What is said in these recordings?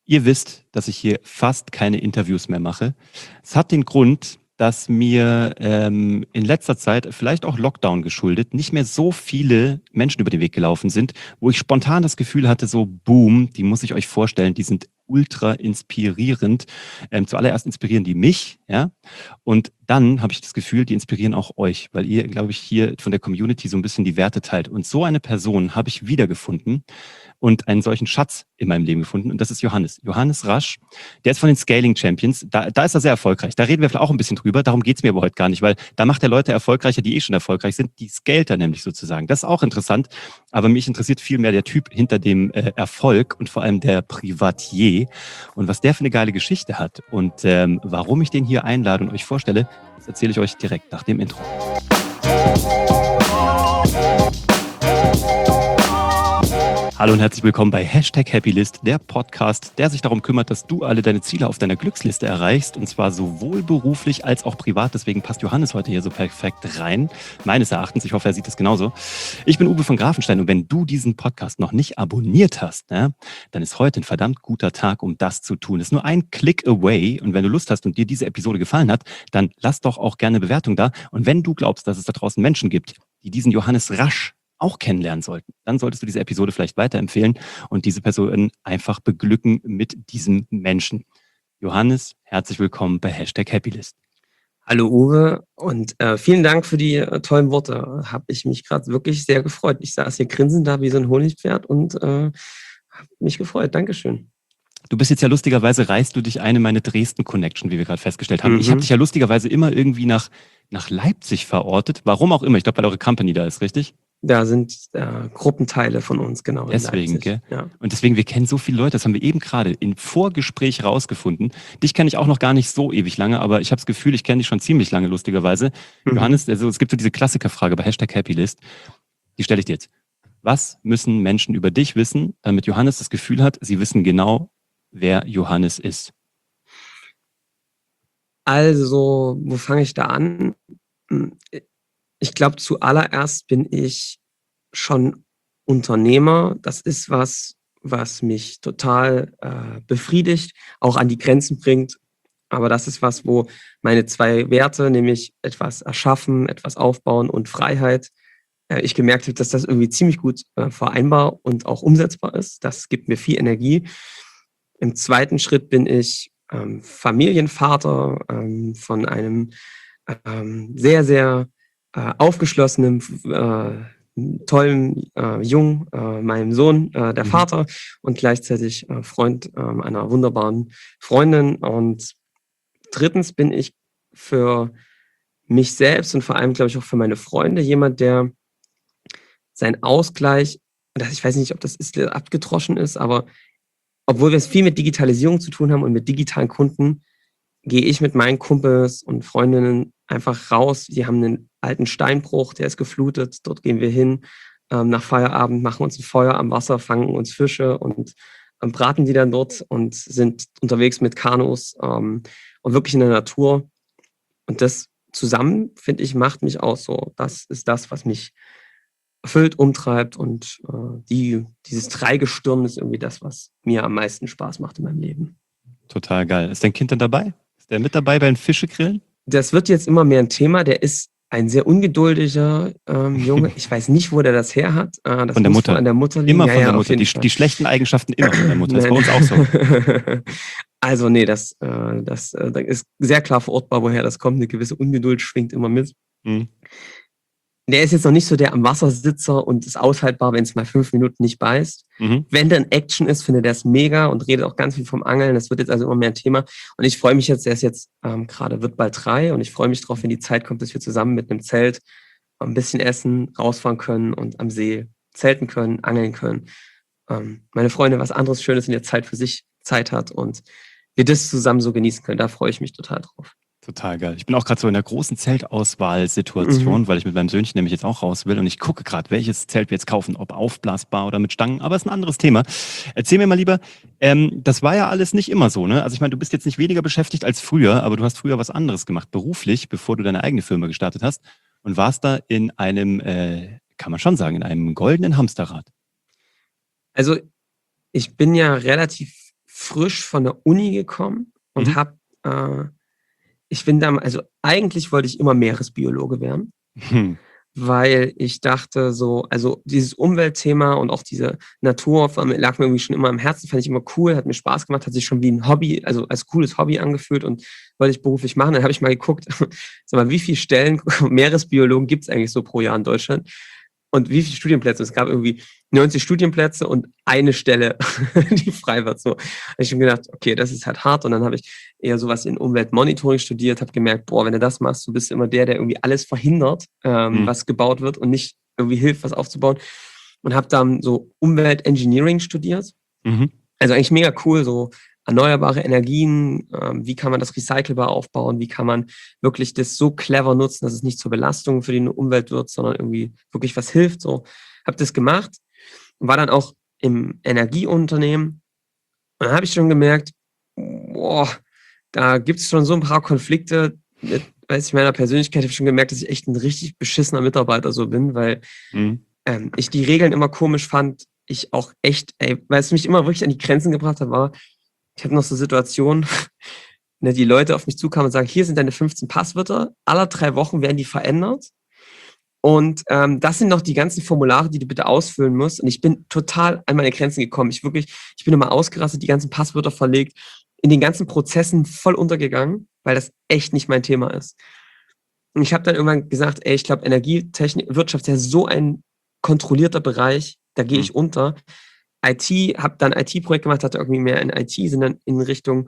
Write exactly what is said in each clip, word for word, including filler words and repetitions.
Ihr wisst, dass ich hier fast keine Interviews mehr mache. Es hat den Grund, dass mir ähm, in letzter Zeit, vielleicht auch Lockdown geschuldet, nicht mehr so viele Menschen über den Weg gelaufen sind, wo ich spontan das Gefühl hatte, so boom, die muss ich euch vorstellen, die sind ultra inspirierend. Ähm, zuallererst inspirieren die mich, ja, und dann habe ich das Gefühl, die inspirieren auch euch, weil ihr, glaube ich, hier von der Community so ein bisschen die Werte teilt. Und so eine Person habe ich wiedergefunden und einen solchen Schatz in meinem Leben gefunden. Und das ist Johannes. Johannes Rasch, der ist von den Scaling Champions. Da, da ist er sehr erfolgreich. Da reden wir vielleicht auch ein bisschen drüber. Darum geht's mir aber heute gar nicht, weil da macht er Leute erfolgreicher, die eh schon erfolgreich sind. Die scaled er nämlich sozusagen. Das ist auch interessant. Aber mich interessiert viel mehr der Typ hinter dem äh, Erfolg und vor allem der Privatier. Und was der für eine geile Geschichte hat und ähm, warum ich den hier einlade und euch vorstelle, das erzähle ich euch direkt nach dem Intro. Hallo und herzlich willkommen bei Hashtag Happylist, der Podcast, der sich darum kümmert, dass du alle deine Ziele auf deiner Glücksliste erreichst, und zwar sowohl beruflich als auch privat. Deswegen passt Johannes heute hier so perfekt rein, meines Erachtens. Ich hoffe, er sieht das genauso. Ich bin Uwe von Grafenstein und wenn du diesen Podcast noch nicht abonniert hast, ne, dann ist heute ein verdammt guter Tag, um das zu tun. Es ist nur ein Click away, und wenn du Lust hast und dir diese Episode gefallen hat, dann lass doch auch gerne eine Bewertung da. Und wenn du glaubst, dass es da draußen Menschen gibt, die diesen Johannes Rasch auch kennenlernen sollten, dann solltest du diese Episode vielleicht weiterempfehlen und diese Person einfach beglücken mit diesem Menschen. Johannes, herzlich willkommen bei Hashtag Happylist. Hallo Uwe und äh, vielen Dank für die äh, tollen Worte. Habe ich mich gerade wirklich sehr gefreut. Ich saß hier grinsend da wie so ein Honigpferd und äh, habe mich gefreut. Dankeschön. Du bist jetzt ja lustigerweise, reißt du dich eine meine Dresden-Connection, wie wir gerade festgestellt haben. Mhm. Ich habe dich ja lustigerweise immer irgendwie nach, nach Leipzig verortet. Warum auch immer. Ich glaube, weil eure Company da ist, richtig? Da sind äh, Gruppenteile von uns, genau. Deswegen, gell? Ja. Und deswegen, wir kennen so viele Leute, das haben wir eben gerade im Vorgespräch rausgefunden. Dich kenne ich auch noch gar nicht so ewig lange, aber ich habe das Gefühl, ich kenne dich schon ziemlich lange, lustigerweise. Mhm. Johannes, also es gibt so diese Klassikerfrage bei Hashtag Happylist, die stelle ich dir jetzt. Was müssen Menschen über dich wissen, damit Johannes das Gefühl hat, sie wissen genau, wer Johannes ist? Also, wo fange ich da an? Ich glaube, zuallererst bin ich schon Unternehmer. Das ist was, was mich total äh, befriedigt, auch an die Grenzen bringt. Aber das ist was, wo meine zwei Werte, nämlich etwas erschaffen, etwas aufbauen und Freiheit, äh, ich gemerkt habe, dass das irgendwie ziemlich gut äh, vereinbar und auch umsetzbar ist. Das gibt mir viel Energie. Im zweiten Schritt bin ich ähm, Familienvater ähm, von einem ähm, sehr, sehr äh, aufgeschlossenen, äh, tollen äh, Jungen, äh, meinem Sohn, äh, der mhm. Vater, und gleichzeitig äh, Freund äh, einer wunderbaren Freundin. Und drittens bin ich für mich selbst und vor allem, glaube ich, auch für meine Freunde jemand, der sein Ausgleich, das, ich weiß nicht, ob das ist, abgedroschen ist, aber obwohl wir es viel mit Digitalisierung zu tun haben und mit digitalen Kunden, gehe ich mit meinen Kumpels und Freundinnen einfach raus. Die haben einen alten Steinbruch, der ist geflutet. Dort gehen wir hin ähm, nach Feierabend, machen uns ein Feuer am Wasser, fangen uns Fische und ähm, braten die dann dort und sind unterwegs mit Kanus ähm, und wirklich in der Natur. Und das zusammen, finde ich, macht mich aus so. Das ist das, was mich erfüllt, umtreibt, und äh, die, dieses Dreigestirn ist irgendwie das, was mir am meisten Spaß macht in meinem Leben. Total geil. Ist dein Kind dann dabei? Ist der mit dabei beim Fischegrillen? Das wird jetzt immer mehr ein Thema. Der ist ein sehr ungeduldiger ähm, Junge. Ich weiß nicht, wo der das her hat. Äh, das von der Mutter. An der Mutter liegen. Immer ja, von ja, der Mutter. Die, die schlechten Eigenschaften immer von der Mutter. Das ist bei uns auch so. Also nee, das, äh, das äh, ist sehr klar verortbar, woher das kommt. Eine gewisse Ungeduld schwingt immer mit. Mhm. Der ist jetzt noch nicht so der am Wassersitzer und ist aushaltbar, wenn es mal fünf Minuten nicht beißt. Mhm. Wenn dann Action ist, findet er es mega und redet auch ganz viel vom Angeln. Das wird jetzt also immer mehr ein Thema. Und ich freue mich jetzt, der ist jetzt ähm, gerade, wird bald drei, und ich freue mich drauf, wenn die Zeit kommt, dass wir zusammen mit einem Zelt ein bisschen essen, rausfahren können und am See zelten können, angeln können. Ähm, meine Freunde was anderes Schönes in der Zeit für sich Zeit hat und wir das zusammen so genießen können. Da freue ich mich total drauf. Total geil. Ich bin auch gerade so in einer großen Zeltauswahlsituation, mhm. weil ich mit meinem Söhnchen nämlich jetzt auch raus will, und ich gucke gerade, welches Zelt wir jetzt kaufen, ob aufblasbar oder mit Stangen, aber ist ein anderes Thema. Erzähl mir mal lieber, ähm, das war ja alles nicht immer so, ne? Also ich meine, du bist jetzt nicht weniger beschäftigt als früher, aber du hast früher was anderes gemacht, beruflich, bevor du deine eigene Firma gestartet hast, und warst da in einem, äh, kann man schon sagen, in einem goldenen Hamsterrad. Also ich bin ja relativ frisch von der Uni gekommen und Mhm. habe, äh, ich bin da, also eigentlich wollte ich immer Meeresbiologe werden, Hm. weil ich dachte so, also dieses Umweltthema und auch diese Natur war mir- lag mir irgendwie schon immer am Herzen, fand ich immer cool, hat mir Spaß gemacht, hat sich schon wie ein Hobby, also als cooles Hobby angefühlt und wollte ich beruflich machen. Dann habe ich mal geguckt, sag mal, wie viele Stellen Meeresbiologen gibt es eigentlich so pro Jahr in Deutschland? Und wie viele Studienplätze? Es gab irgendwie neunzig Studienplätze und eine Stelle, die frei war. So, habe ich schon gedacht, okay, das ist halt hart. Und dann habe ich eher sowas in Umweltmonitoring studiert, habe gemerkt, boah, wenn du das machst, du bist immer der, der irgendwie alles verhindert, ähm, Hm. was gebaut wird und nicht irgendwie hilft, was aufzubauen. Und habe dann so Umweltengineering studiert. Mhm. Also eigentlich mega cool, so erneuerbare Energien, ähm, wie kann man das recycelbar aufbauen, wie kann man wirklich das so clever nutzen, dass es nicht zur Belastung für die Umwelt wird, sondern irgendwie wirklich was hilft. So, habe das gemacht und war dann auch im Energieunternehmen. Und dann habe ich schon gemerkt, boah, da gibt es schon so ein paar Konflikte. Mit, weiß ich, meiner Persönlichkeit habe ich schon gemerkt, dass ich echt ein richtig beschissener Mitarbeiter so bin, weil Mhm. ähm, ich die Regeln immer komisch fand. Ich auch echt, ey, weil es mich immer wirklich an die Grenzen gebracht hat, war, ich habe noch so Situationen, ne, die Leute auf mich zukamen und sagen, hier sind deine fünfzehn Passwörter, alle drei Wochen werden die verändert. Und ähm, das sind noch die ganzen Formulare, die du bitte ausfüllen musst. Und ich bin total an meine Grenzen gekommen. Ich wirklich, ich bin immer ausgerastet, die ganzen Passwörter verlegt, in den ganzen Prozessen voll untergegangen, weil das echt nicht mein Thema ist. Und ich habe dann irgendwann gesagt, ey, ich glaube, Energietechnik, Wirtschaft ist ja so ein kontrollierter Bereich, da gehe Mhm. ich unter. I T, habe dann I T-Projekt gemacht, hatte irgendwie mehr in I T, sind dann in Richtung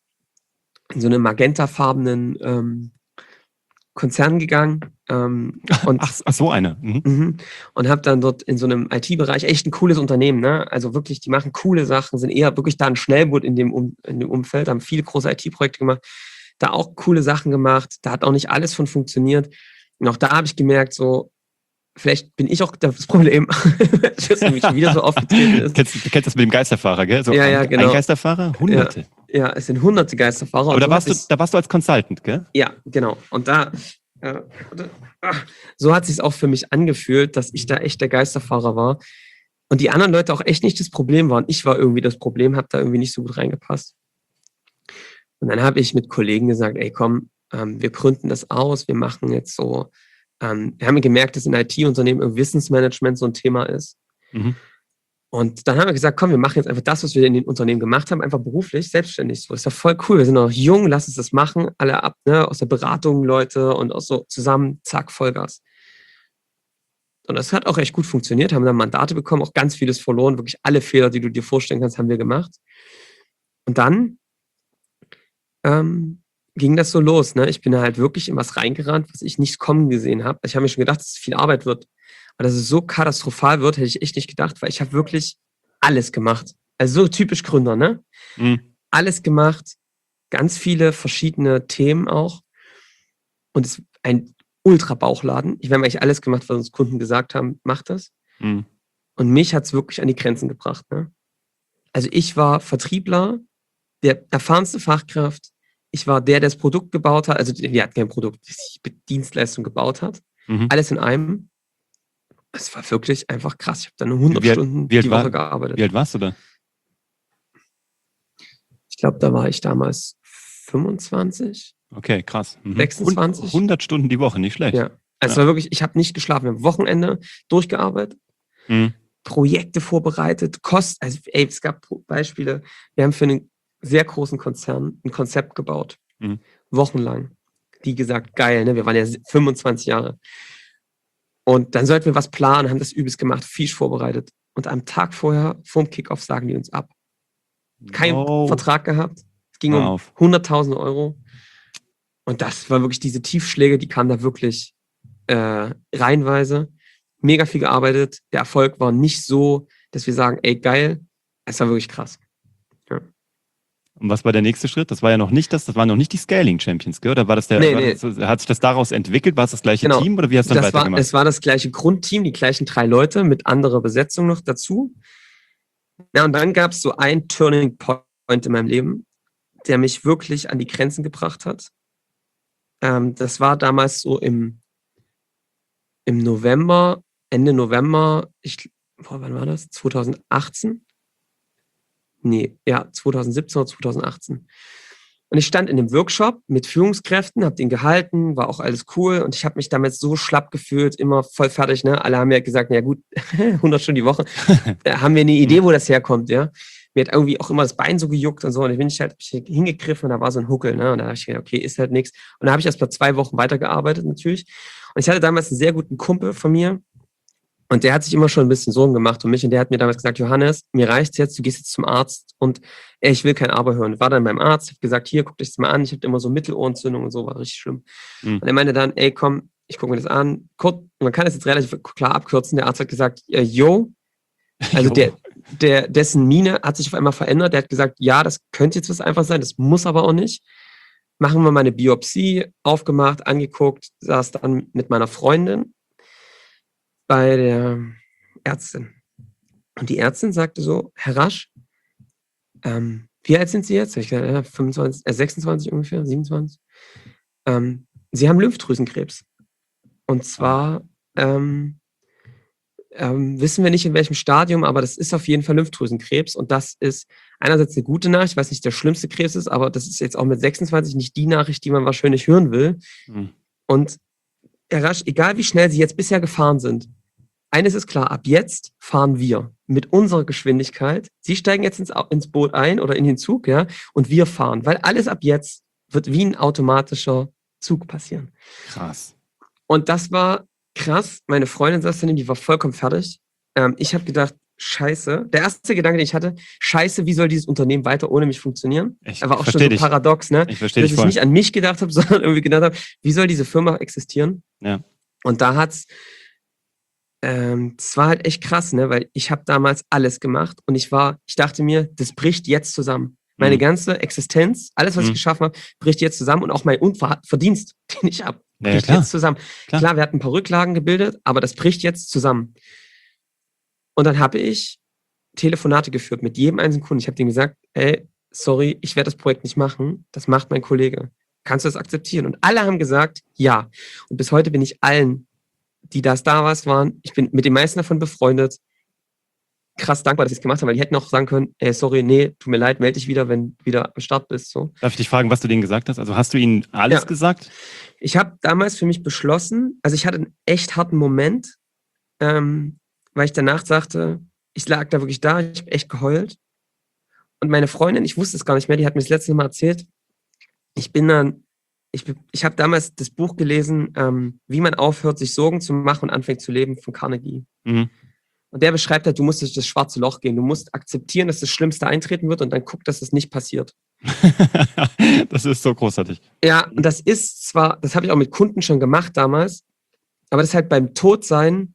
in so einem magentafarbenen ähm, Konzern gegangen ähm, und Ach, ach, so eine. Mhm. mhm, und habe dann dort in so einem I T-Bereich echt ein cooles Unternehmen, ne? Also wirklich, die machen coole Sachen, sind eher wirklich da ein Schnellboot in dem, um, in dem Umfeld, haben viele große I T-Projekte gemacht, da auch coole Sachen gemacht, da hat auch nicht alles von funktioniert. Und auch da habe ich gemerkt, so, vielleicht bin ich auch das Problem, dass für mich wieder so aufgetreten ist. Kennst, du kennst das mit dem Geisterfahrer, gell? So Ja, ein, ja, ein genau. Geisterfahrer, Ja, Hunderte. ja, es sind hunderte Geisterfahrer. Aber Und da so hat warst du, sich, da warst du als Consultant, gell? ja, genau. Und da, äh, so hat sich auch für mich angefühlt, dass ich da echt der Geisterfahrer war. Und die anderen Leute auch echt nicht das Problem waren. Ich war irgendwie das Problem, habe da irgendwie nicht so gut reingepasst. Und dann habe ich mit Kollegen gesagt, ey, komm, ähm, wir gründen das aus, wir machen jetzt so, ähm, wir haben gemerkt, dass in I T-Unternehmen Wissensmanagement so ein Thema ist. Mhm. Und dann haben wir gesagt, komm, wir machen jetzt einfach das, was wir in den Unternehmen gemacht haben, einfach beruflich, selbstständig. So ist ja voll cool. Wir sind noch jung, lass uns das machen, alle ab, ne, aus der Beratung Leute und auch so zusammen, zack, Vollgas. Und das hat auch echt gut funktioniert, haben dann Mandate bekommen, auch ganz vieles verloren, wirklich alle Fehler, die du dir vorstellen kannst, haben wir gemacht. Und dann ähm, ging das so los. Ne? Ich bin da halt wirklich in was reingerannt, was ich nicht kommen gesehen habe. Ich habe mir schon gedacht, dass es viel Arbeit wird. Aber dass es so katastrophal wird, hätte ich echt nicht gedacht, weil ich habe wirklich alles gemacht. Also so typisch Gründer, ne? Mhm. Alles gemacht, ganz viele verschiedene Themen auch. Und es ist ein Ultra-Bauchladen. Ich habe eigentlich alles gemacht, was uns Kunden gesagt haben, mach das. Mhm. Und mich hat es wirklich an die Grenzen gebracht. Ne? Also ich war Vertriebler, der erfahrenste Fachkraft. Ich war der, der das Produkt gebaut hat. Also wir hatten kein Produkt, die Dienstleistung gebaut hat. Mhm. Alles in einem. Es war wirklich einfach krass. Ich habe dann hundert Wie, alt- Stunden wie, alt die Woche war, gearbeitet. wie alt warst du da? Ich glaube, da war ich damals fünfundzwanzig, Okay, krass. Mhm. sechsundzwanzig. hundert Stunden die Woche, nicht schlecht. Ja. Also es Ja. war wirklich, ich habe nicht geschlafen. Am Wochenende durchgearbeitet, Mhm. Projekte vorbereitet, Kost, also ey, es gab Beispiele. Wir haben für einen sehr großen Konzern ein Konzept gebaut. Mhm. Wochenlang. Die gesagt, geil, ne? Wir waren ja fünfundzwanzig Jahre. Und dann sollten wir was planen, haben das übelst gemacht, viel vorbereitet. Und am Tag vorher, vorm Kickoff, sagen die uns ab. Kein Oh, Vertrag gehabt. Es ging hör um auf. hunderttausend Euro. Und das war wirklich diese Tiefschläge, die kamen da wirklich äh, reihenweise. Mega viel gearbeitet. Der Erfolg war nicht so, dass wir sagen, ey, geil. Es war wirklich krass. Ja. Und was war der nächste Schritt? Das war ja noch nicht das, das waren noch nicht die Scaling Champions, gell? Oder war das der, Nee, war nee. das, hat sich das daraus entwickelt? War es das gleiche Genau. Team oder wie hast du dann Das war, weitergemacht? es war das gleiche Grundteam, die gleichen drei Leute mit anderer Besetzung noch dazu. Ja, und dann gab es so ein Turning Point in meinem Leben, der mich wirklich an die Grenzen gebracht hat. Ähm, das war damals so im, im November, Ende November, ich, boah, wann war das? zwanzig achtzehn. nee, ja, zwanzig siebzehn oder zwanzig achtzehn. Und ich stand in dem Workshop mit Führungskräften, habe den gehalten, war auch alles cool und ich habe mich damit so schlapp gefühlt, immer voll fertig. Ne? Alle haben mir gesagt, na ja gut, hundert Stunden die Woche, da haben wir eine Idee, wo das herkommt. Ja, mir hat irgendwie auch immer das Bein so gejuckt und so und dann bin ich halt hingegriffen und da war so ein Huckel. Ne? Und da habe ich gedacht, okay, ist halt nichts. Und da habe ich erst mal zwei Wochen weitergearbeitet natürlich. Und ich hatte damals einen sehr guten Kumpel von mir. Und der hat sich immer schon ein bisschen Sorgen gemacht um mich und der hat mir damals gesagt, Johannes, mir reicht's jetzt, du gehst jetzt zum Arzt und ey, ich will kein Aber hören. War dann beim Arzt, hab gesagt, hier, guck dich das mal an, ich habe immer so Mittelohrentzündung und so, war richtig schlimm. Mhm. Und er meinte dann, ey, komm, ich gucke mir das an. Kurz, man kann das jetzt relativ klar abkürzen. Der Arzt hat gesagt, äh, yo, also der, der, dessen Miene hat sich auf einmal verändert. Der hat gesagt, ja, das könnte jetzt was einfach sein, das muss aber auch nicht. Machen wir mal eine Biopsie, aufgemacht, angeguckt, saß dann mit meiner Freundin bei der Ärztin. Und die Ärztin sagte so, Herr Rasch, ähm, wie alt sind Sie jetzt? Ich gesagt, ja, fünfundzwanzig, äh, sechsundzwanzig ungefähr, siebenundzwanzig. Ähm, Sie haben Lymphdrüsenkrebs. Und zwar ähm, ähm, wissen wir nicht in welchem Stadium, aber das ist auf jeden Fall Lymphdrüsenkrebs. Und das ist einerseits eine gute Nachricht, ich weiß nicht, der schlimmste Krebs ist, aber das ist jetzt auch mit sechsundzwanzig nicht die Nachricht, die man wahrscheinlich hören will. Mhm. Und Herr Rasch, egal wie schnell Sie jetzt bisher gefahren sind, eines ist klar, ab jetzt fahren wir mit unserer Geschwindigkeit. Sie steigen jetzt ins, ins Boot ein oder in den Zug, ja, und wir fahren, weil alles ab jetzt wird wie ein automatischer Zug passieren. Krass. Und das war krass. Meine Freundin saß daneben, die war vollkommen fertig. Ähm, ich habe gedacht, scheiße. Der erste Gedanke, den ich hatte, scheiße, wie soll dieses Unternehmen weiter ohne mich funktionieren? Ich er war auch schon so dich. paradox, ne? Ich verstehe Dass dich ich voll. nicht an mich gedacht habe, sondern irgendwie gedacht habe, wie soll diese Firma existieren? Ja. Und da hat's ähm, es war halt echt krass, ne? Weil ich habe damals alles gemacht und ich war, ich dachte mir, das bricht jetzt zusammen. Meine mhm. ganze Existenz, alles, was mhm. ich geschaffen habe, bricht jetzt zusammen und auch mein Unver- Verdienst, den ich habe, bricht ja, jetzt zusammen. Klar. klar, wir hatten ein paar Rücklagen gebildet, aber das bricht jetzt zusammen. Und dann habe ich Telefonate geführt mit jedem einzelnen Kunden. Ich habe denen gesagt, ey, sorry, ich werde das Projekt nicht machen. Das macht mein Kollege. Kannst du das akzeptieren? Und alle haben gesagt, ja. Und bis heute bin ich allen, die das damals waren, ich bin mit den meisten davon befreundet, krass dankbar, dass sie es gemacht haben, weil die hätten auch sagen können, ey, sorry, nee, tut mir leid, melde dich wieder, wenn du wieder am Start bist. So. Darf ich dich fragen, was du denen gesagt hast? Also hast du ihnen alles ja. gesagt? Ich habe damals für mich beschlossen, also ich hatte einen echt harten Moment, ähm, weil ich danach sagte, ich lag da wirklich da, ich habe echt geheult. Und meine Freundin, ich wusste es gar nicht mehr, die hat mir das letzte Mal erzählt, ich bin dann, ich, ich habe damals das Buch gelesen, ähm, wie man aufhört, sich Sorgen zu machen und anfängt zu leben, von Carnegie. Mhm. Und der beschreibt halt, du musst durch das schwarze Loch gehen. Du musst akzeptieren, dass das Schlimmste eintreten wird und dann guck, dass es nicht passiert. Das ist so großartig. Ja, und das ist zwar, das habe ich auch mit Kunden schon gemacht damals, aber das ist halt beim Todsein,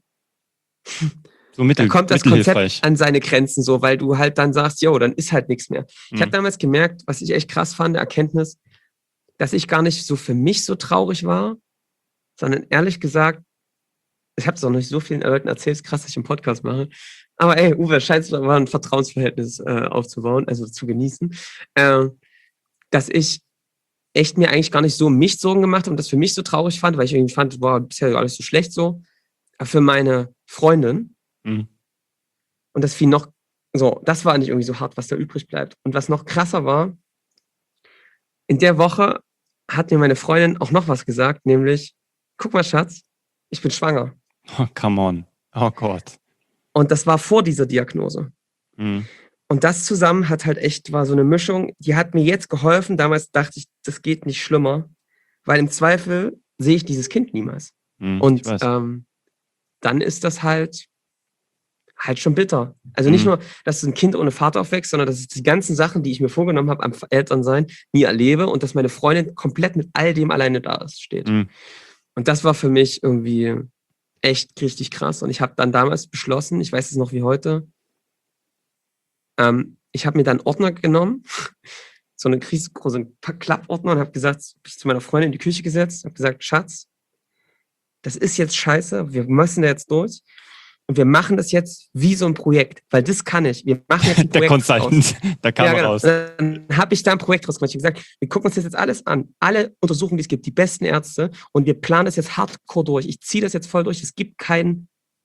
so mittel, da kommt das Konzept an seine Grenzen so, weil du halt dann sagst, jo, dann ist halt nichts mehr. Ich mhm. habe damals gemerkt, was ich echt krass fand, der Erkenntnis, dass ich gar nicht so für mich so traurig war, sondern ehrlich gesagt, ich habe es auch nicht so vielen Leuten erzählt, es ist krass, dass ich einen Podcast mache. Aber ey, Uwe, scheint es mal ein Vertrauensverhältnis äh, aufzubauen, also zu genießen. Äh, dass ich echt mir eigentlich gar nicht so um mich Sorgen gemacht habe und das für mich so traurig fand, weil ich irgendwie fand, boah, bisher alles so schlecht so. Aber für meine Freundin. Mhm. Und das fiel noch, so, das war nicht irgendwie so hart, was da übrig bleibt. Und was noch krasser war, in der Woche hat mir meine Freundin auch noch was gesagt, nämlich, guck mal, Schatz, ich bin schwanger. Oh, come on. Oh Gott. Und das war vor dieser Diagnose. Mhm. Und das zusammen hat halt echt, war so eine Mischung, die hat mir jetzt geholfen. Damals dachte ich, das geht nicht schlimmer, weil im Zweifel sehe ich dieses Kind niemals. Mhm, und ähm, dann ist das halt halt schon bitter. Also nicht mhm. nur, dass ein Kind ohne Vater aufwächst, sondern dass ich die ganzen Sachen, die ich mir vorgenommen habe am Elternsein, nie erlebe und dass meine Freundin komplett mit all dem alleine da ist, steht. Mhm. Und das war für mich irgendwie echt richtig krass. Und ich habe dann damals beschlossen, ich weiß es noch wie heute, ähm, ich habe mir dann einen Ordner genommen, so einen riesengroßen Klappordner und habe gesagt, bin ich zu meiner Freundin in die Küche gesetzt, habe gesagt, Schatz, das ist jetzt scheiße, wir müssen da jetzt durch. Und wir machen das jetzt wie so ein Projekt, weil das kann ich. Wir machen jetzt ein Projekt. Der Consultant, da kam ja, genau. raus. Dann habe ich da ein Projekt rausgemacht. Ich habe gesagt, wir gucken uns das jetzt alles an. Alle Untersuchungen, die es gibt, die besten Ärzte. Und wir planen das jetzt hardcore durch. Ich ziehe das jetzt voll durch. Es gibt keinen,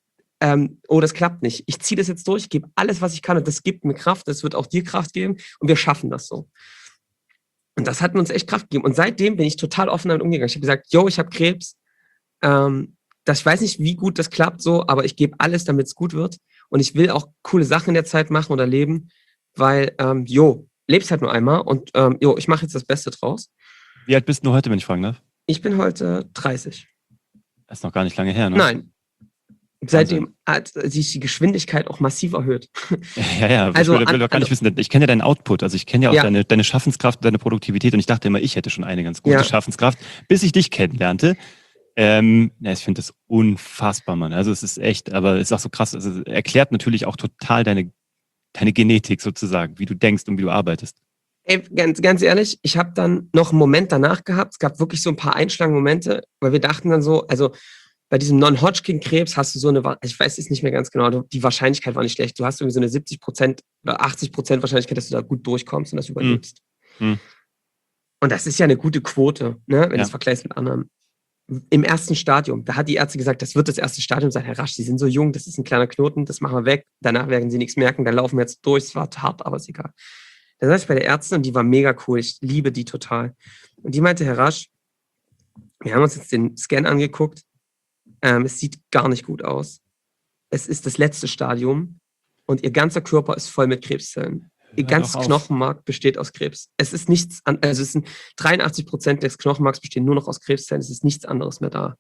ähm, oh, das klappt nicht. Ich ziehe das jetzt durch, ich gebe alles, was ich kann und das gibt mir Kraft, das wird auch dir Kraft geben und wir schaffen das so. Und das hat mir uns echt Kraft gegeben. Und seitdem bin ich total offen damit umgegangen. Ich habe gesagt, yo, ich habe Krebs. Ähm, das, ich weiß nicht, wie gut das klappt so, aber ich gebe alles, damit es gut wird. Und ich will auch coole Sachen in der Zeit machen oder leben, weil, ähm, jo, lebst halt nur einmal und ähm, jo, ich mache jetzt das Beste draus. Wie alt bist du heute, wenn ich fragen darf? Ich bin heute dreißig. Das ist noch gar nicht lange her, ne? Nein. Seitdem hat sich die Geschwindigkeit auch massiv erhöht. Ja, ja, aber Also ich will, will an- doch gar nicht also- wissen, ich kenne ja deinen Output, also ich kenne ja auch Ja. deine, deine Schaffenskraft, deine Produktivität und ich dachte immer, ich hätte schon eine ganz gute Ja. Schaffenskraft, bis ich dich kennenlernte. Ähm, ja, ich finde das unfassbar, Mann. Also es ist echt, aber es ist auch so krass, also es erklärt natürlich auch total deine, deine Genetik sozusagen, wie du denkst und wie du arbeitest. Ey, ganz, ganz ehrlich, ich habe dann noch einen Moment danach gehabt. Es gab wirklich so ein paar Einschlagmomente, weil wir dachten dann so, also bei diesem Non-Hodgkin-Krebs hast du so eine, Wa- ich weiß es nicht mehr ganz genau, die Wahrscheinlichkeit war nicht schlecht. Du hast irgendwie so eine siebzig Prozent oder achtzig Prozent Wahrscheinlichkeit, dass du da gut durchkommst und das überlebst. Hm. Und das ist ja eine gute Quote, ne, wenn du Ja. es vergleichst mit anderen. Im ersten Stadium, da hat die Ärzte gesagt, das wird das erste Stadium sein. Herr Rasch, Sie sind so jung, das ist ein kleiner Knoten, das machen wir weg. Danach werden Sie nichts merken, dann laufen wir jetzt durch. Es war hart, aber ist egal. Da saß ich bei der Ärztin und die war mega cool. Ich liebe die total. Und die meinte, Herr Rasch, wir haben uns jetzt den Scan angeguckt. Ähm, es sieht gar nicht gut aus. Es ist das letzte Stadium und Ihr ganzer Körper ist voll mit Krebszellen. Ihr Hör ganzes doch auf. Knochenmark besteht aus Krebs. Es ist nichts, an, also es sind dreiundachtzig Prozent des Knochenmarks bestehen nur noch aus Krebszellen. Es ist nichts anderes mehr da.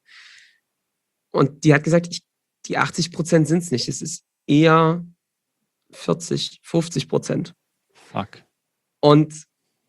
Und die hat gesagt, ich, die achtzig Prozent sind es nicht. Es ist eher vierzig, fünfzig Prozent. Fuck. Und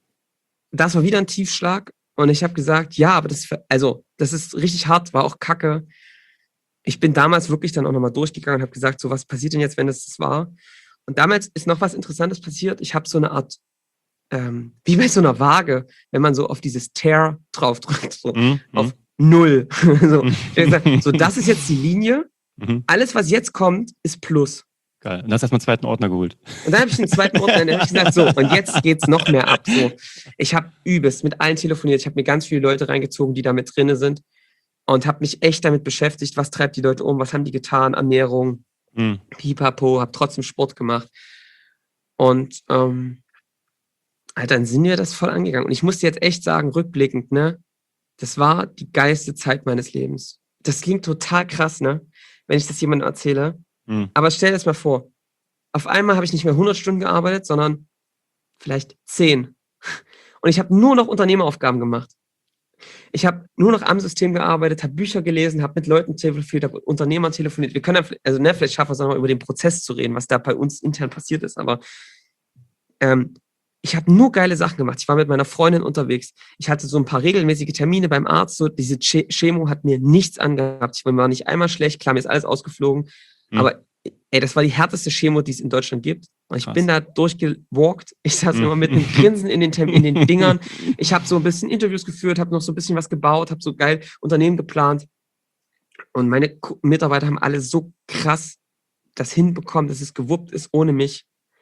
das war wieder ein Tiefschlag. Und ich habe gesagt, ja, aber das, also, das ist richtig hart, war auch kacke. Ich bin damals wirklich dann auch nochmal durchgegangen und habe gesagt, so, was passiert denn jetzt, wenn das das war? Und damals ist noch was Interessantes passiert. Ich habe so eine Art, ähm, wie bei so einer Waage, wenn man so auf dieses Tear draufdrückt, so Mhm. auf Null. so, Mhm. ich hab gesagt, so, das ist jetzt die Linie. Mhm. Alles, was jetzt kommt, ist Plus. Geil. Und dann hast du erstmal einen zweiten Ordner geholt. Und dann habe ich einen zweiten Ordner, dann habe ich gesagt, so, und jetzt geht's noch mehr ab. So, ich habe übelst mit allen telefoniert. Ich habe mir ganz viele Leute reingezogen, die da mit drinne sind und habe mich echt damit beschäftigt, was treibt die Leute um, was haben die getan, Ernährung, Mhm. Pipapo, habe trotzdem Sport gemacht. Und ähm, halt, dann sind wir das voll angegangen. Und ich muss dir jetzt echt sagen, rückblickend, ne, das war die geilste Zeit meines Lebens. Das klingt total krass, ne, wenn ich das jemandem erzähle. Mhm. Aber stell dir das mal vor, auf einmal habe ich nicht mehr hundert Stunden gearbeitet, sondern vielleicht zehn. Und ich habe nur noch Unternehmeraufgaben gemacht. Ich habe nur noch am System gearbeitet, habe Bücher gelesen, habe mit Leuten telefoniert, habe mit Unternehmern telefoniert. Wir können, ja, also ne, vielleicht schaffen wir es auch noch über den Prozess zu reden, was da bei uns intern passiert ist. Aber ähm, ich habe nur geile Sachen gemacht. Ich war mit meiner Freundin unterwegs. Ich hatte so ein paar regelmäßige Termine beim Arzt. So diese Che- Chemo hat mir nichts angehabt. Ich war nicht einmal schlecht. Klar, mir ist alles ausgeflogen. Mhm. Aber ey, das war die härteste Chemo, die es in Deutschland gibt. Und ich Krass. bin da durchgewalkt. Ich saß Mhm. immer mit einem Grinsen in den, Term- in den Dingern. Ich habe so ein bisschen Interviews geführt, habe noch so ein bisschen was gebaut, habe so geil Unternehmen geplant. Und meine Ko- Mitarbeiter haben alle so krass das hinbekommen, dass es gewuppt ist ohne mich.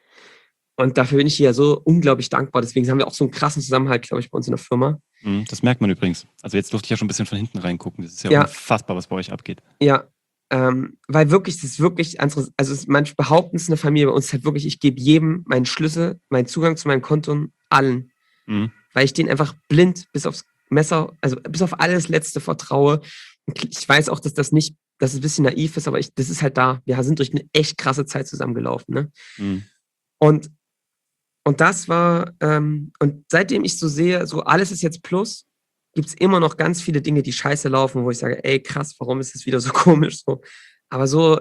Und dafür bin ich hier so unglaublich dankbar. Deswegen haben wir auch so einen krassen Zusammenhalt, glaube ich, bei uns in der Firma. Mhm. Das merkt man übrigens. Also jetzt durfte ich ja schon ein bisschen von hinten reingucken. Das ist ja, Ja. unfassbar, was bei euch abgeht. Ja, ähm, weil wirklich, das ist wirklich, andere, also es, manche behaupten es in der Familie, bei uns ist halt wirklich, ich gebe jedem meinen Schlüssel, meinen Zugang zu meinen Konten, allen. Mhm. Weil ich denen einfach blind bis aufs Messer, also bis auf alles Letzte vertraue. Und ich weiß auch, dass das nicht, dass es ein bisschen naiv ist, aber ich, das ist halt da. Wir sind durch eine echt krasse Zeit zusammengelaufen, ne? Mhm. Und, und das war, ähm, und seitdem ich so sehe, so alles ist jetzt Plus, gibt es immer noch ganz viele Dinge, die scheiße laufen, wo ich sage, ey, krass, warum ist es wieder so komisch? So. Aber so,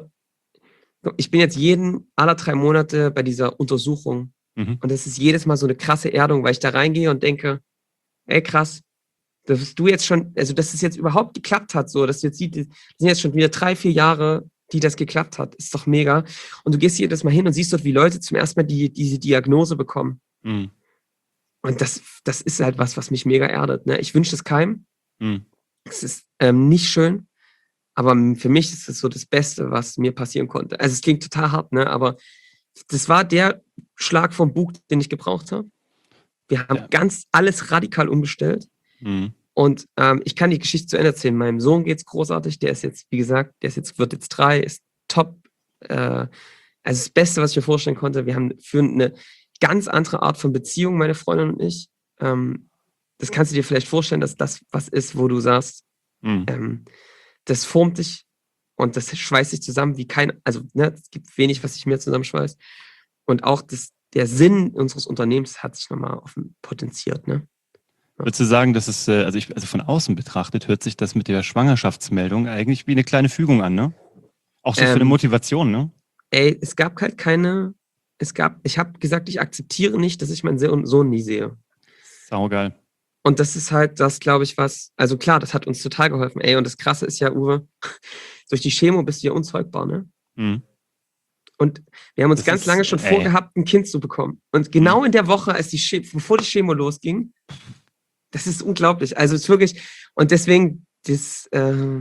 ich bin jetzt jeden, aller drei Monate bei dieser Untersuchung. Mhm. Und das ist jedes Mal so eine krasse Erdung, weil ich da reingehe und denke, ey, krass, dass du jetzt schon, also dass es jetzt überhaupt geklappt hat, so, dass du jetzt siehst, das sind jetzt schon wieder drei, vier Jahre, die das geklappt hat. Ist doch mega. Und du gehst jedes Mal hin und siehst dort, wie Leute zum ersten Mal die, diese Diagnose bekommen. Mhm. Und das, das ist halt was, was mich mega erdet. Ne? Ich wünsche es keinem. Mhm. Es ist ähm, nicht schön, aber für mich ist es so das Beste, was mir passieren konnte. Also es klingt total hart, ne? Aber das war der Schlag vom Bug, den ich gebraucht habe. Wir haben Ja. ganz alles radikal umgestellt. Mhm. Und ähm, ich kann die Geschichte zu Ende erzählen. Meinem Sohn geht's großartig. Der ist jetzt, wie gesagt, der ist jetzt, wird jetzt drei, ist top äh, also das Beste, was ich mir vorstellen konnte. Wir haben für eine ganz andere Art von Beziehung, meine Freundin und ich. Ähm, das kannst du dir vielleicht vorstellen, dass das was ist, wo du sagst, Mhm. ähm, das formt dich und das schweißt dich zusammen wie kein, also ne, es gibt wenig, was sich mehr zusammenschweißt. Und auch das, der Sinn unseres Unternehmens hat sich nochmal offen potenziert. Ne? Ja. Würdest du sagen, dass es, äh, also, ich, also von außen betrachtet, hört sich das mit der Schwangerschaftsmeldung eigentlich wie eine kleine Fügung an, ne? Auch so für eine Ähm, Motivation, ne? ey, es gab halt keine, es gab, ich habe gesagt, ich akzeptiere nicht, dass ich meinen Sohn nie sehe. Saugeil. Und das ist halt das, glaube ich, was, also klar, das hat uns total geholfen. Ey, und das Krasse ist ja, Uwe, durch die Chemo bist du ja unzeugbar, ne? Mhm. Und wir haben uns Das ganz ist, lange schon ey. vorgehabt, ein Kind zu bekommen. Und genau in der Woche, als die Che- bevor die Chemo losging, das ist unglaublich. Also es ist wirklich, und deswegen, das, äh,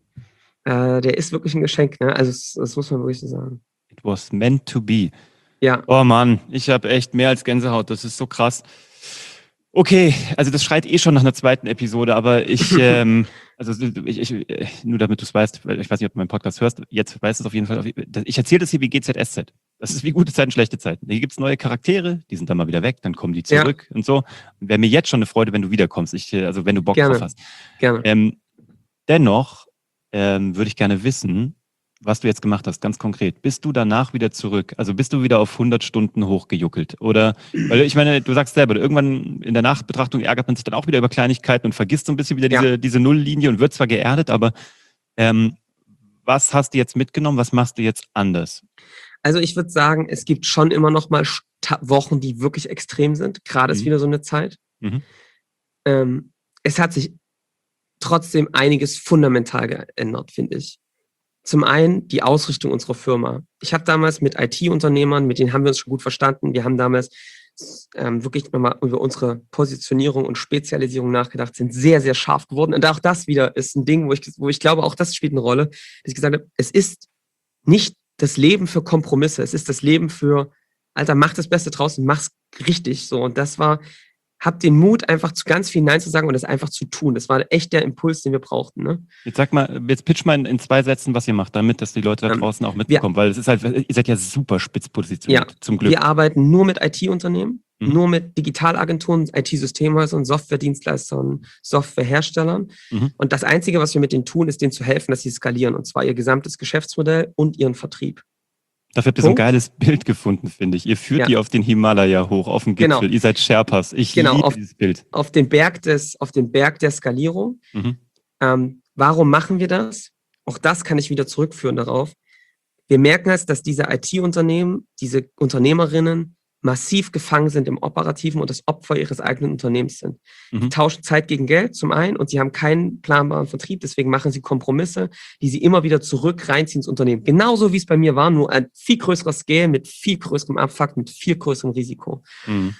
äh, der ist wirklich ein Geschenk, ne? Also das, das muss man wirklich so sagen. It was meant to be. Ja, Oh Mann, ich habe echt mehr als Gänsehaut. Das ist so krass. Okay, also das schreit eh schon nach einer zweiten Episode, aber ich, ähm, also ich, ich, äh, nur damit du es weißt, weil ich weiß nicht, ob du meinen Podcast hörst, jetzt weißt du es auf jeden Fall. Ich erzähle das hier wie G Z S Z. Das ist wie gute Zeiten, schlechte Zeiten. Hier gibt's neue Charaktere, die sind dann mal wieder weg, dann kommen die ja, zurück und so. Wäre mir jetzt schon eine Freude, wenn du wiederkommst. Ich, äh, also wenn du Bock drauf gerne, hast. gerne. Ähm, dennoch ähm, würde ich gerne wissen, was du jetzt gemacht hast, ganz konkret. Bist du danach wieder zurück? Also bist du wieder auf hundert Stunden hochgejuckelt? Oder, weil ich meine, du sagst selber, irgendwann in der Nachbetrachtung ärgert man sich dann auch wieder über Kleinigkeiten und vergisst so ein bisschen wieder Ja, diese, diese Nulllinie und wird zwar geerdet, aber ähm, was hast du jetzt mitgenommen? Was machst du jetzt anders? also ich würde sagen, es gibt schon immer noch mal Sta- Wochen, die wirklich extrem sind. Gerade ist Mhm. wieder so eine Zeit. Mhm. Ähm, es hat sich trotzdem einiges fundamental geändert, finde ich. Zum einen die Ausrichtung unserer Firma. Ich habe damals mit I T-Unternehmern, mit denen haben wir uns schon gut verstanden. Wir haben damals ähm, wirklich nochmal über unsere Positionierung und Spezialisierung nachgedacht, sind sehr, sehr scharf geworden. Und auch das wieder ist ein Ding, wo ich, wo ich glaube, auch das spielt eine Rolle, dass ich gesagt habe, es ist nicht das Leben für Kompromisse, es ist das Leben für, Alter, mach das Beste draußen, mach's richtig so. Und das war, hab den Mut, einfach zu ganz viel Nein zu sagen und das einfach zu tun. Das war echt der Impuls, den wir brauchten. Ne? Jetzt sag mal, jetzt pitch mal in, in zwei Sätzen, was ihr macht, damit, dass die Leute da Ähm, draußen auch wir, mitbekommen, weil es ist halt, ihr seid ja super spitz ja, positioniert, zum Glück. wir arbeiten nur mit I T-Unternehmen, Mhm. nur mit Digitalagenturen, I T-Systemhäusern, Softwaredienstleistern, Softwareherstellern. Mhm. Und das Einzige, was wir mit denen tun, ist denen zu helfen, dass sie skalieren, und zwar ihr gesamtes Geschäftsmodell und ihren Vertrieb. Dafür habt ihr so ein Punkt. geiles Bild gefunden, finde ich. Ihr führt Ja. die auf den Himalaya hoch, auf den Gipfel. Genau. Ihr seid Sherpas. Ich Genau, liebe auf, dieses Bild. auf den Berg des, auf den Berg der Skalierung. Mhm. Ähm, warum machen wir das? Auch das kann ich wieder zurückführen darauf. Wir merken jetzt, dass diese I T-Unternehmen, diese Unternehmerinnen massiv gefangen sind im Operativen und das Opfer ihres eigenen Unternehmens sind. Mhm. Die tauschen Zeit gegen Geld zum einen und sie haben keinen planbaren Vertrieb, deswegen machen sie Kompromisse, die sie immer wieder zurück reinziehen ins Unternehmen. Genauso wie es bei mir war, nur ein viel größerer Scale mit viel größerem Abfuck, mit viel größerem Risiko. Mhm.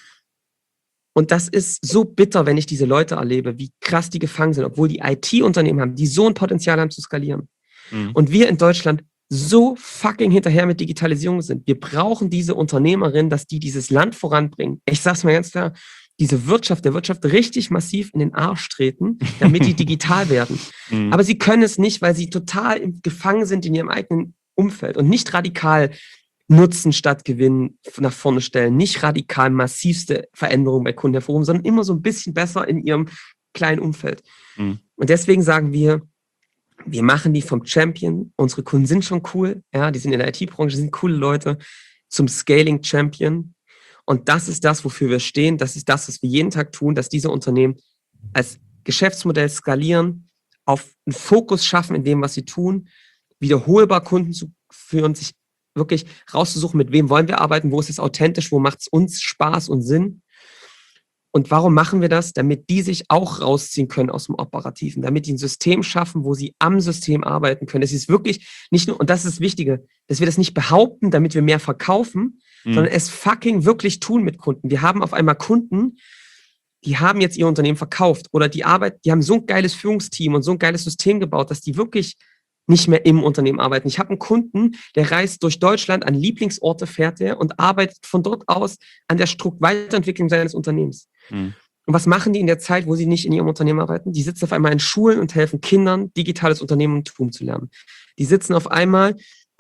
Und das ist so bitter, wenn ich diese Leute erlebe, wie krass die gefangen sind, obwohl die I T-Unternehmen haben, die so ein Potenzial haben zu skalieren. Mhm. Und wir in Deutschland so fucking hinterher mit Digitalisierung sind. Wir brauchen diese Unternehmerinnen, dass die dieses Land voranbringen. Ich sag's mal ganz klar, diese Wirtschaft, der Wirtschaft richtig massiv in den Arsch treten, damit die digital werden. Mhm. Aber sie können es nicht, weil sie total gefangen sind in ihrem eigenen Umfeld und nicht radikal Nutzen statt Gewinn nach vorne stellen, nicht radikal massivste Veränderungen bei Kunden hervorrufen, sondern immer so ein bisschen besser in ihrem kleinen Umfeld. Mhm. Und deswegen sagen wir, wir machen die vom Champion. Unsere Kunden sind schon cool. Ja, die sind in der I T-Branche, sind coole Leute, zum Scaling Champion. Und das ist das, wofür wir stehen. Das ist das, was wir jeden Tag tun, dass diese Unternehmen als Geschäftsmodell skalieren, auf einen Fokus schaffen in dem, was sie tun, wiederholbar Kunden zu führen, sich wirklich rauszusuchen, mit wem wollen wir arbeiten, wo ist es authentisch, wo macht es uns Spaß und Sinn. Und warum machen wir das? Damit die sich auch rausziehen können aus dem Operativen, damit die ein System schaffen, wo sie am System arbeiten können. Es ist wirklich nicht nur, und das ist das Wichtige, dass wir das nicht behaupten, damit wir mehr verkaufen, mhm. sondern es fucking wirklich tun mit Kunden. Wir haben auf einmal Kunden, die haben jetzt ihr Unternehmen verkauft oder die Arbeit, die haben so ein geiles Führungsteam und so ein geiles System gebaut, dass die wirklich nicht mehr im Unternehmen arbeiten. Ich habe einen Kunden, der reist durch Deutschland, an Lieblingsorte fährt er und arbeitet von dort aus an der Struktur Weiterentwicklung seines Unternehmens. Mhm. Und was machen die in der Zeit, wo sie nicht in ihrem Unternehmen arbeiten? Die sitzen auf einmal in Schulen und helfen Kindern, digitales Unternehmertum zu lernen. Die sitzen auf einmal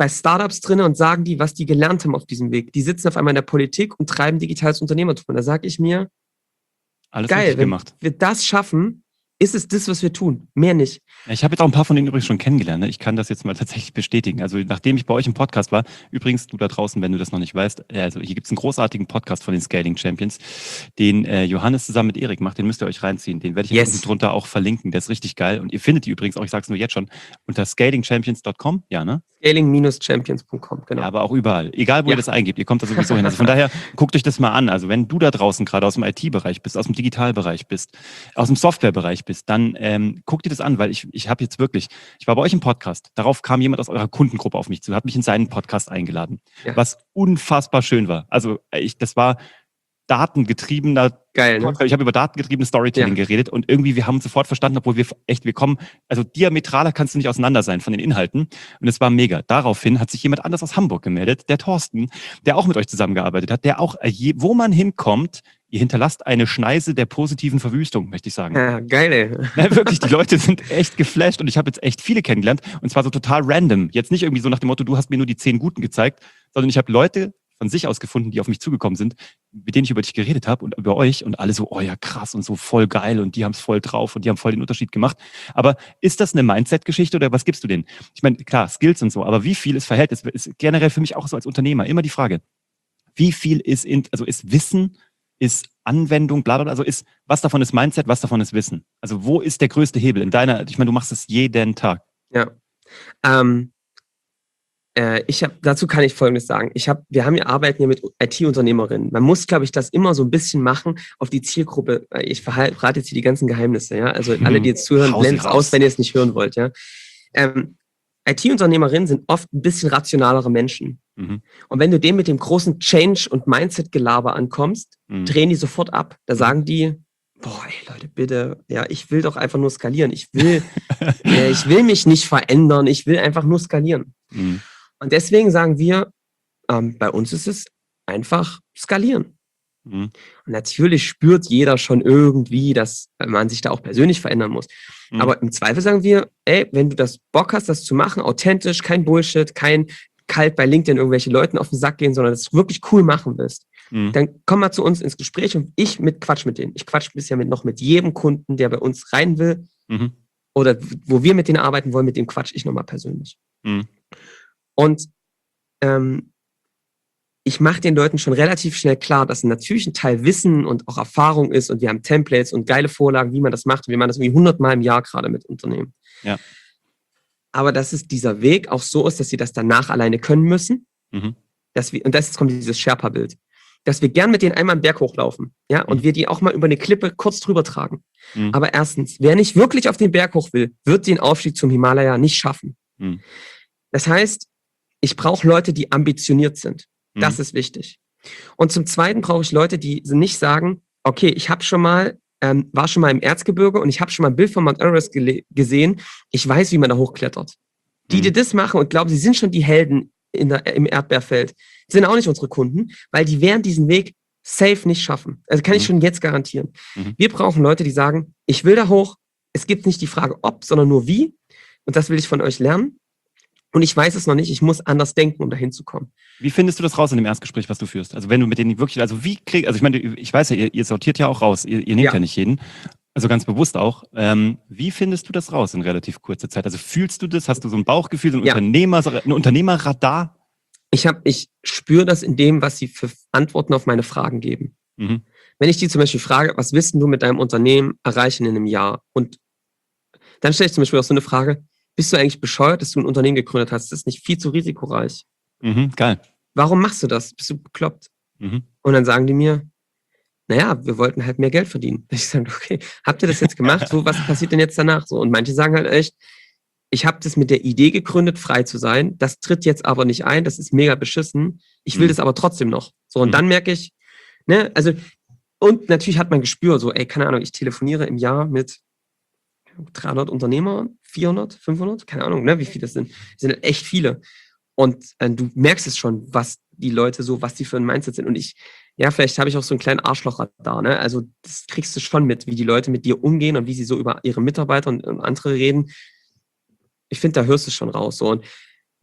bei Startups drin und sagen die, was die gelernt haben auf diesem Weg. Die sitzen auf einmal in der Politik und treiben digitales Unternehmertum. Und da sage ich mir, Alles geil, richtig wenn gemacht. wir das schaffen, ist es das, was wir tun. Mehr nicht. Ja, ich habe jetzt auch ein paar von denen übrigens schon kennengelernt. Ne? Ich kann das jetzt mal tatsächlich bestätigen. Also nachdem ich bei euch im Podcast war, übrigens du da draußen, wenn du das noch nicht weißt, also hier gibt's einen großartigen Podcast von den Scaling Champions, den äh, Johannes zusammen mit Erik macht. Den müsst ihr euch reinziehen. Den werde ich Yes. unten drunter auch verlinken. Der ist richtig geil. Und ihr findet die übrigens auch, ich sag's nur jetzt schon, unter scaling champions punkt com. Ja, ne? scaling Champions punkt com, genau. Ja, aber auch überall. Egal, wo Ja. ihr das eingebt, ihr kommt da sowieso hin. Also von daher, guckt euch das mal an. Also wenn du da draußen gerade aus dem I T-Bereich bist, aus dem Digitalbereich bist, aus dem Softwarebereich bist, dann ähm, guck dir das an, weil ich, ich habe jetzt wirklich, ich war bei euch im Podcast, darauf kam jemand aus eurer Kundengruppe auf mich zu, hat mich in seinen Podcast eingeladen, Ja. was unfassbar schön war. Also ich, das war datengetriebener Geil, ne? Ich habe über datengetriebenes Storytelling Ja. geredet und irgendwie, wir haben uns sofort verstanden, obwohl wir echt, wir kommen, also diametraler kannst du nicht auseinander sein von den Inhalten. Und es war mega. Daraufhin hat sich jemand anders aus Hamburg gemeldet, der Thorsten, der auch mit euch zusammengearbeitet hat, der auch, je, wo man hinkommt, ihr hinterlasst eine Schneise der positiven Verwüstung, möchte ich sagen. Ja, geil, ey. Ja, wirklich, die Leute sind echt geflasht und ich habe jetzt echt viele kennengelernt und zwar so total random. Jetzt nicht irgendwie so nach dem Motto, du hast mir nur die zehn Guten gezeigt, sondern ich habe Leute von sich aus gefunden, die auf mich zugekommen sind, mit denen ich über dich geredet habe und über euch und alle so, oh ja, krass und so voll geil und die haben es voll drauf und die haben voll den Unterschied gemacht. Aber ist das eine Mindset-Geschichte oder was gibst du denen? Ich meine, klar, Skills und so, aber wie viel ist Verhältnis? Ist generell für mich auch so als Unternehmer immer die Frage, wie viel ist, in, also ist Wissen, ist Anwendung, bla, bla, also ist, was davon ist Mindset, was davon ist Wissen? Also wo ist der größte Hebel in deiner, ich meine, du machst es jeden Tag. Ja. Ähm, äh, ich habe, dazu kann ich Folgendes sagen. Ich habe, wir haben ja arbeiten ja mit I T-Unternehmerinnen. Man muss, glaube ich, das immer so ein bisschen machen auf die Zielgruppe. Ich verrate jetzt hier die ganzen Geheimnisse, ja. Also alle, die jetzt zuhören, Hau sie blendet es raus. aus, wenn ihr es nicht hören wollt, ja. Ähm, I T-Unternehmerinnen sind oft ein bisschen rationalere Menschen. Mhm. Und wenn du dem mit dem großen Change- und Mindset-Gelaber ankommst, Mhm. drehen die sofort ab. Da sagen die, boah, ey, Leute, bitte, ja, ich will doch einfach nur skalieren. Ich will, ja, ich will mich nicht verändern. Ich will einfach nur skalieren. Mhm. Und deswegen sagen wir, ähm, bei uns ist es einfach skalieren. Mhm. Und natürlich spürt jeder schon irgendwie, dass man sich da auch persönlich verändern muss. Mhm. Aber im Zweifel sagen wir, ey, wenn du das Bock hast, das zu machen, authentisch, kein Bullshit, kein kalt bei LinkedIn irgendwelche Leuten auf den Sack gehen, sondern das wirklich cool machen willst, Mhm. dann komm mal zu uns ins Gespräch und ich mit Quatsch mit denen. Ich quatsch bisher mit noch mit jedem Kunden, der bei uns rein will Mhm. oder wo wir mit denen arbeiten wollen, mit dem quatsch ich nochmal persönlich. Mhm. Und ähm, ich mache den Leuten schon relativ schnell klar, dass natürlich ein Teil Wissen und auch Erfahrung ist und wir haben Templates und geile Vorlagen, wie man das macht. Wir machen das irgendwie hundertmal im Jahr gerade mit Unternehmen. Ja. Aber dass es dieser Weg auch so ist, dass sie das danach alleine können müssen. Mhm. Dass wir, und das kommt dieses Sherpa-Bild. Dass wir gern mit denen einmal einen Berg hochlaufen, ja, und Mhm. wir die auch mal über eine Klippe kurz drüber tragen. Mhm. Aber erstens, wer nicht wirklich auf den Berg hoch will, wird den Aufstieg zum Himalaya nicht schaffen. Mhm. Das heißt, ich brauche Leute, die ambitioniert sind. Das Mhm. ist wichtig. Und zum Zweiten brauche ich Leute, die nicht sagen, okay, ich habe schon mal, ähm, war schon mal im Erzgebirge und ich habe schon mal ein Bild von Mount Everest gele- gesehen. Ich weiß, wie man da hochklettert. Die, Mhm. die das machen und glauben, sie sind schon die Helden in der, im Erdbeerfeld, sind auch nicht unsere Kunden, weil die werden diesen Weg safe nicht schaffen. Also kann ich Mhm. schon jetzt garantieren. Mhm. Wir brauchen Leute, die sagen, ich will da hoch. Es gibt nicht die Frage ob, sondern nur wie. Und das will ich von euch lernen. Und ich weiß es noch nicht. Ich muss anders denken, um dahin zu kommen. Wie findest du das raus in dem Erstgespräch, was du führst? Also wenn du mit denen wirklich, also wie kriegst, also ich meine, ich weiß ja, ihr, ihr sortiert ja auch raus, ihr, ihr nehmt ja. Ja. nicht jeden, also ganz bewusst auch. Ähm, wie findest du das raus in relativ kurzer Zeit? Also fühlst du das? Hast du so ein Bauchgefühl, so ein, Ja. Unternehmer, ein Unternehmerradar? Ich habe, ich spüre das in dem, was sie für Antworten auf meine Fragen geben. Mhm. Wenn ich die zum Beispiel frage, was willst du mit deinem Unternehmen erreichen in einem Jahr? Und dann stelle ich zum Beispiel auch so eine Frage, bist du eigentlich bescheuert, dass du ein Unternehmen gegründet hast? Das ist nicht viel zu risikoreich. Mhm, geil. Warum machst du das? Bist du bekloppt? Mhm. Und dann sagen die mir, naja, wir wollten halt mehr Geld verdienen. Ich sage, okay, habt ihr das jetzt gemacht? So, was passiert denn jetzt danach? So, und manche sagen halt echt, ich habe das mit der Idee gegründet, frei zu sein. Das tritt jetzt aber nicht ein. Das ist mega beschissen. Ich will Mhm. das aber trotzdem noch. So, und Mhm. dann merke ich, ne, also, und natürlich hat man Gespür, so, ey, keine Ahnung, ich telefoniere im Jahr mit dreihundert Unternehmern, vierhundert, fünfhundert, keine Ahnung, ne, wie viele das sind. Das sind halt echt viele. Und äh, du merkst es schon, was die Leute so, was die für ein Mindset sind. Und ich, ja, vielleicht habe ich auch so einen kleinen Arschlochradar, ne? Also das kriegst du schon mit, wie die Leute mit dir umgehen und wie sie so über ihre Mitarbeiter und, und andere reden. Ich finde, da hörst du es schon raus. So. Und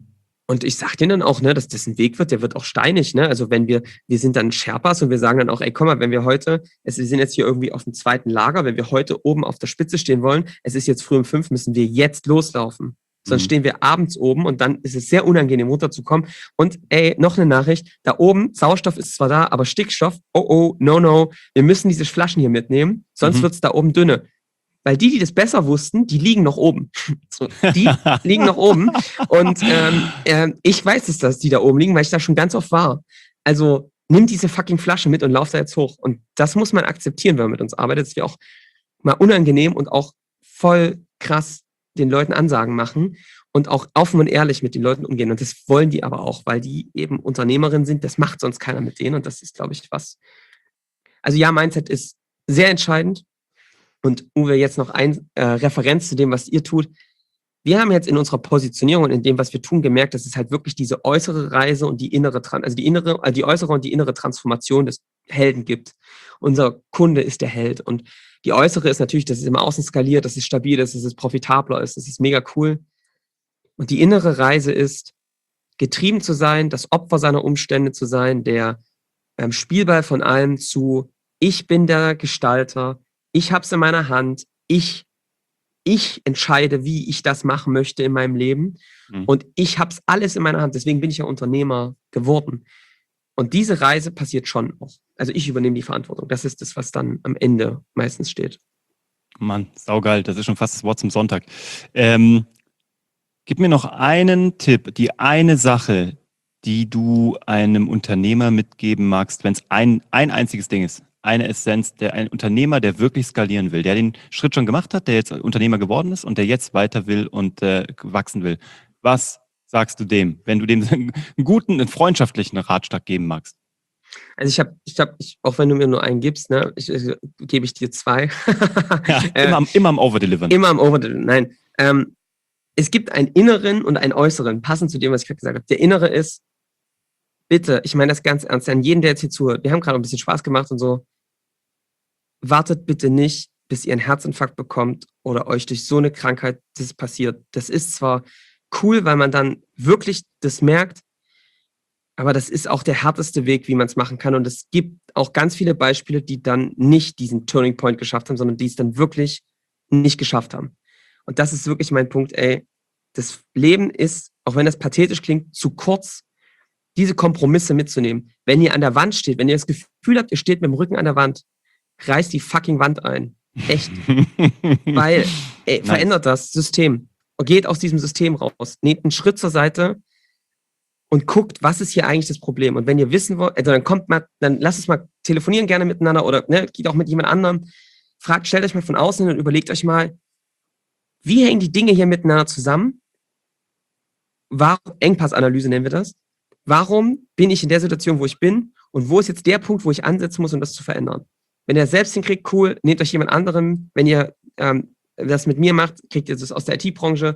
Und ich sag denen dann auch, ne, dass das ein Weg wird, der wird auch steinig, ne? Also wenn wir, wir sind dann Sherpas und wir sagen dann auch, ey, komm mal, wenn wir heute, es, wir sind jetzt hier irgendwie auf dem zweiten Lager, wenn wir heute oben auf der Spitze stehen wollen, es ist jetzt früh um fünf, müssen wir jetzt loslaufen. Sonst Mhm. stehen wir abends oben und dann ist es sehr unangenehm runterzukommen. Und ey, noch eine Nachricht, da oben, Sauerstoff ist zwar da, aber Stickstoff, oh oh, no, no, wir müssen diese Flaschen hier mitnehmen, sonst Mhm. wird's da oben dünne. Weil die, die das besser wussten, die liegen noch oben. So, die liegen noch oben. Und ähm, äh, ich weiß es, dass die da oben liegen, weil ich da schon ganz oft war. Also nimm diese fucking Flasche mit und lauf da jetzt hoch. Und das muss man akzeptieren, wenn man mit uns arbeitet, dass wir auch mal unangenehm und auch voll krass den Leuten Ansagen machen und auch offen und ehrlich mit den Leuten umgehen. Und das wollen die aber auch, weil die eben Unternehmerinnen sind. Das macht sonst keiner mit denen. Und das ist, glaube ich, was. Also ja, Mindset ist sehr entscheidend. Und Uwe, jetzt noch ein äh, Referenz zu dem, was ihr tut. Wir haben jetzt in unserer Positionierung und in dem, was wir tun, gemerkt, dass es halt wirklich diese äußere Reise und die innere, also die innere, also die äußere und die innere Transformation des Helden gibt. Unser Kunde ist der Held und die äußere ist natürlich, dass es im Außen skaliert, dass es stabil ist, dass es profitabler ist, das ist mega cool. Und die innere Reise ist, getrieben zu sein, das Opfer seiner Umstände zu sein, der ähm, Spielball von allem zu, ich bin der Gestalter, ich habe es in meiner Hand, ich, ich entscheide, wie ich das machen möchte in meinem Leben Mhm. und ich habe es alles in meiner Hand, deswegen bin ich ja Unternehmer geworden. Und diese Reise passiert schon auch. Also ich übernehme die Verantwortung. Das ist das, was dann am Ende meistens steht. Mann, saugeil, das ist schon fast das Wort zum Sonntag. Ähm, gib mir noch einen Tipp, die eine Sache, die du einem Unternehmer mitgeben magst, wenn es ein, ein einziges Ding ist, eine Essenz, der ein Unternehmer, der wirklich skalieren will, der den Schritt schon gemacht hat, der jetzt Unternehmer geworden ist und der jetzt weiter will und äh, wachsen will. Was sagst du dem, wenn du dem einen guten, einen freundschaftlichen Ratschlag geben magst? Also ich habe, ich glaube, ich, auch wenn du mir nur einen gibst, ne, ich, ich, gebe ich dir zwei. Ja, äh, immer, am- immer am Overdelivern. immer am Overdelivern. Nein, ähm, es gibt einen inneren und einen äußeren, passend zu dem, was ich gerade gesagt habe. Der innere ist, bitte, ich meine das ganz ernst, an jeden, der jetzt hier zuhört, wir haben gerade ein bisschen Spaß gemacht und so, wartet bitte nicht, bis ihr einen Herzinfarkt bekommt oder euch durch so eine Krankheit das passiert. Das ist zwar cool, weil man dann wirklich das merkt, aber das ist auch der härteste Weg, wie man es machen kann. Und es gibt auch ganz viele Beispiele, die dann nicht diesen Turning Point geschafft haben, sondern die es dann wirklich nicht geschafft haben. Und das ist wirklich mein Punkt, ey, das Leben ist, auch wenn das pathetisch klingt, zu kurz, diese Kompromisse mitzunehmen. Wenn ihr an der Wand steht, wenn ihr das Gefühl habt, ihr steht mit dem Rücken an der Wand, reißt die fucking Wand ein. Echt. Weil, ey, Nice. verändert das System. Und geht aus diesem System raus. Nehmt einen Schritt zur Seite und guckt, was ist hier eigentlich das Problem. Und wenn ihr wissen wollt, also dann kommt mal, dann lasst es mal telefonieren gerne miteinander oder ne, geht auch mit jemand anderem. Fragt, stellt euch mal von außen hin und überlegt euch mal, wie hängen die Dinge hier miteinander zusammen? Warum, Engpassanalyse nennen wir das. Warum bin ich in der Situation, wo ich bin? Und wo ist jetzt der Punkt, wo ich ansetzen muss, um das zu verändern? Wenn ihr selbst hinkriegt, cool, nehmt euch jemand anderem. Wenn ihr ähm, das mit mir macht, kriegt ihr das aus der I T-Branche.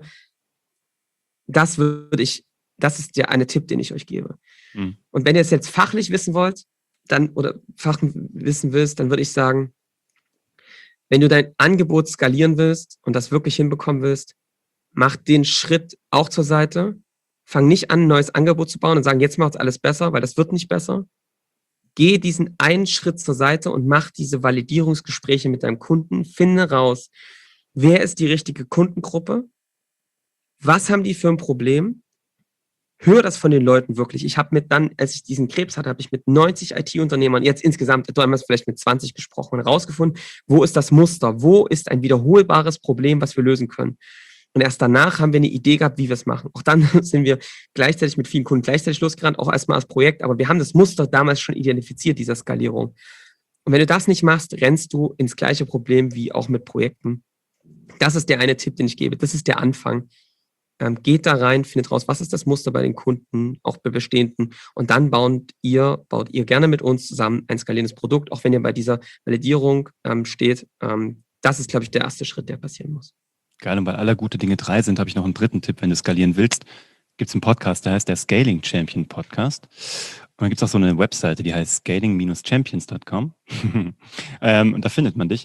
Das würde ich, das ist der eine Tipp, den ich euch gebe. Mhm. Und wenn ihr es jetzt fachlich wissen wollt, dann, oder fachlich wissen willst, dann würde ich sagen, wenn du dein Angebot skalieren willst und das wirklich hinbekommen willst, mach den Schritt auch zur Seite. Fang nicht an, ein neues Angebot zu bauen und sagen, jetzt macht es alles besser, weil das wird nicht besser. Geh diesen einen Schritt zur Seite und mach diese Validierungsgespräche mit deinem Kunden. Finde raus, wer ist die richtige Kundengruppe? Was haben die für ein Problem? Hör das von den Leuten wirklich. Ich habe mit dann, als ich diesen Krebs hatte, habe ich mit neunzig I T-Unternehmern, jetzt insgesamt damals vielleicht mit zwanzig gesprochen und herausgefunden, wo ist das Muster? Wo ist ein wiederholbares Problem, was wir lösen können? Und erst danach haben wir eine Idee gehabt, wie wir es machen. Auch dann sind wir gleichzeitig mit vielen Kunden gleichzeitig losgerannt, auch erstmal als Projekt. Aber wir haben das Muster damals schon identifiziert, dieser Skalierung. Und wenn du das nicht machst, rennst du ins gleiche Problem wie auch mit Projekten. Das ist der eine Tipp, den ich gebe. Das ist der Anfang. Ähm, geht da rein, findet raus, was ist das Muster bei den Kunden, auch bei bestehenden. Und dann baut ihr, baut ihr gerne mit uns zusammen ein skalierendes Produkt, auch wenn ihr bei dieser Validierung ähm, steht. Ähm, das ist, glaube ich, der erste Schritt, der passieren muss. Geil, und weil aller gute Dinge drei sind, habe ich noch einen dritten Tipp, wenn du skalieren willst. Gibt es einen Podcast, der heißt der Scaling Champion Podcast. Und dann gibt es auch so eine Webseite, die heißt scaling Champions Punkt com. ähm, und da findet man dich.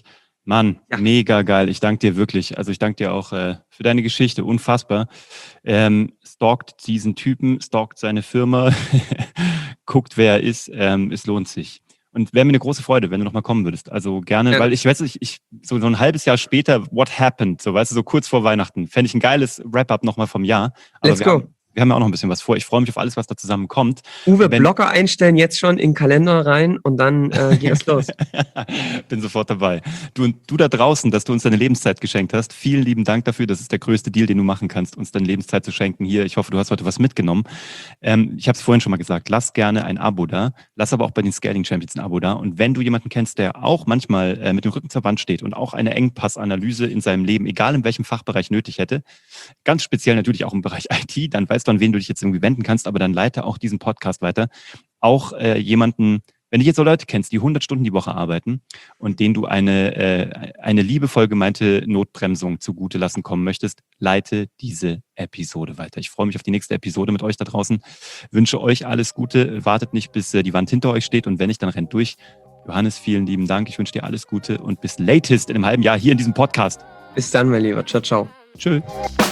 Mann, Ja. mega geil. Ich danke dir wirklich. Also ich danke dir auch äh, für deine Geschichte. Unfassbar. Ähm, stalkt diesen Typen, stalkt seine Firma, guckt, wer er ist. Ähm, es lohnt sich. Und wäre mir eine große Freude, wenn du nochmal kommen würdest. Also gerne, Ja. weil ich weiß nicht, ich, so, so ein halbes Jahr später, what happened? So, weißt du, so kurz vor Weihnachten. Fände ich ein geiles Wrap-up nochmal vom Jahr. Aber Let's wir go. haben, wir haben ja auch noch ein bisschen was vor. Ich freue mich auf alles, was da zusammenkommt. Uwe, Wenn- Blocker einstellen jetzt schon in den Kalender rein und dann äh, geht es los. Bin sofort dabei. Du und du da draußen, dass du uns deine Lebenszeit geschenkt hast. Vielen lieben Dank dafür. Das ist der größte Deal, den du machen kannst, uns deine Lebenszeit zu schenken. Hier, ich hoffe, du hast heute was mitgenommen. Ähm, ich habe es vorhin schon mal gesagt. Lass gerne ein Abo da. Lass aber auch bei den Scaling Champions ein Abo da. Und wenn du jemanden kennst, der auch manchmal äh, mit dem Rücken zur Wand steht und auch eine Engpassanalyse in seinem Leben, egal in welchem Fachbereich nötig hätte, ganz speziell natürlich auch im Bereich I T, dann weißt du, an wen du dich jetzt irgendwie wenden kannst, aber dann leite auch diesen Podcast weiter. Auch äh, jemanden, wenn du jetzt so Leute kennst, die hundert Stunden die Woche arbeiten und denen du eine, äh, eine liebevoll gemeinte Notbremsung zugute lassen kommen möchtest, leite diese Episode weiter. Ich freue mich auf die nächste Episode mit euch da draußen. Wünsche euch alles Gute. Wartet nicht, bis äh, die Wand hinter euch steht und wenn nicht, dann rennt durch. Johannes, vielen lieben Dank. Ich wünsche dir alles Gute und bis latest in einem halben Jahr hier in diesem Podcast. Bis dann, mein Lieber. Ciao, ciao. Tschö.